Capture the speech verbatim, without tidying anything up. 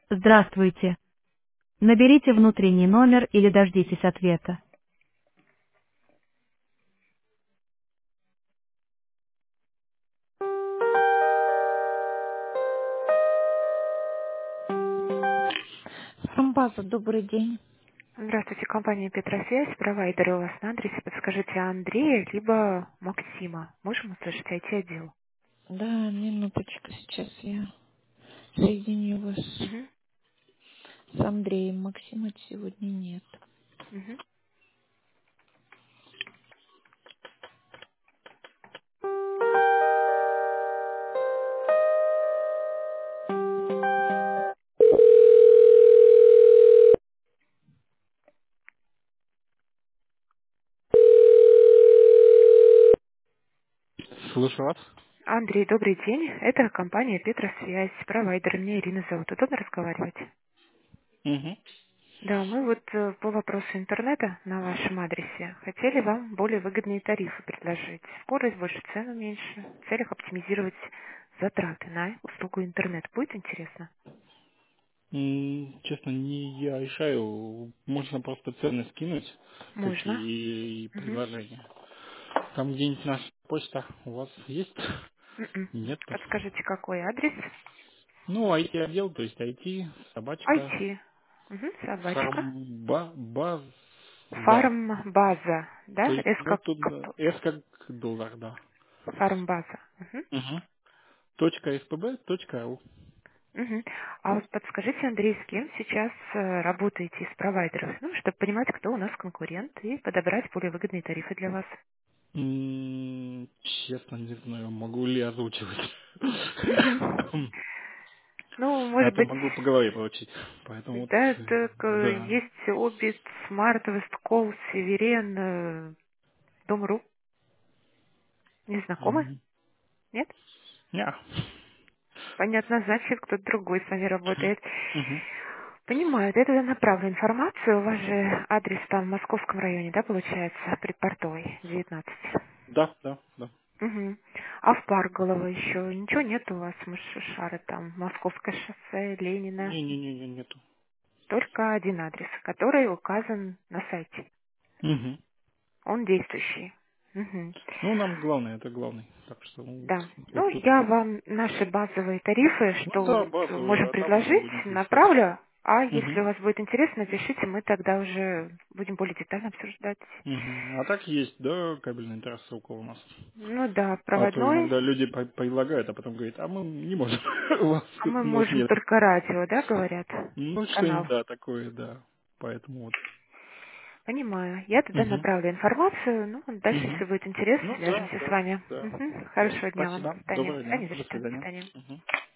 Здравствуйте. Наберите внутренний номер или дождитесь ответа. Фрамбаза, добрый день. Здравствуйте, компания Петросвязь, провайдер у вас на адресе. Подскажите Андрея, либо Максима. Можем услышать ай ти-отдел? Да, минуточку, сейчас я соединю вас Угу, с Андреем. Максима сегодня нет. угу. Слушаю вас. Андрей, добрый день. Это компания Петросвязь, провайдер. Меня Ирина зовут. Удобно разговаривать? Угу. Да, мы вот э, по вопросу интернета на вашем адресе хотели вам более выгодные тарифы предложить. Скорость больше, цену меньше. В целях оптимизировать затраты на услугу интернет. Будет интересно? М, Честно, не я решаю. Можно просто цены скинуть, Можно. какие и Угу. предложения. Там где-нибудь наша почта у вас есть? М-м. Нету. Подскажите, какой адрес? Ну, ай ти-отдел, то есть ай ти, собачка, ай ти. Мгм, собачка. фармба, база. Фармбаза, То да? есть, С ну, как тут да, кто- S как доллар, да. фармбаза. Мгм, Угу. Точка спб, точка ру. мгм. А вот подскажите, Андрей, с кем сейчас э, работаете из провайдеров? Ну, чтобы понимать, кто у нас конкурент, и подобрать более выгодные тарифы для вас. М, Честно, не знаю, могу ли озвучивать. Мгм. Ну, А может то быть, могу по голове получить. Поэтому вот, да, э, так, э, да. есть Обит, Смарт, Весткол, Северен, э, Дом.ру. Не знакомы? Мгм. Нет? Я. Понятно, значит, кто-то другой с вами работает. Мгм. Понимаю, я тогда направлю информацию. У вас же адрес там в Московском районе, да, получается, предпортовый, девятнадцать. Да, да, да. Угу. А в Парголово еще ничего нет у вас, Мышишары там, Московское шоссе, Ленина. Не-не-не, нету. Только один адрес, который указан на сайте. Мгм. Он действующий. Угу. Ну, нам главное, это главный. Так что вот, Да. Ну, вот тут. я вам наши базовые тарифы, Ну что да, вот базовые, можем а там уже предложить, будем действовать. направлю. А если Мгм. у вас будет интересно, пишите, мы тогда уже будем более детально обсуждать. Мгм. А так есть, да, кабельная рассылка у нас. Ну да, А то проводной, иногда люди по- предлагают, а потом говорят, а мы не можем. У вас, а мы у нас можем нет. только радио, да, говорят, Ну, что-нибудь, канал. да, такое, да. Поэтому вот. Понимаю. Я тогда Мгм. направлю информацию. Ну, дальше, если Мгм. будет интерес, Ну да, свяжемся с да, вами. да. Мгм. Все, Хорошего дня вам. До спасибо. свидания. До Доброго дня. свидания. До До свидания. До свидания. свидания. Мгм.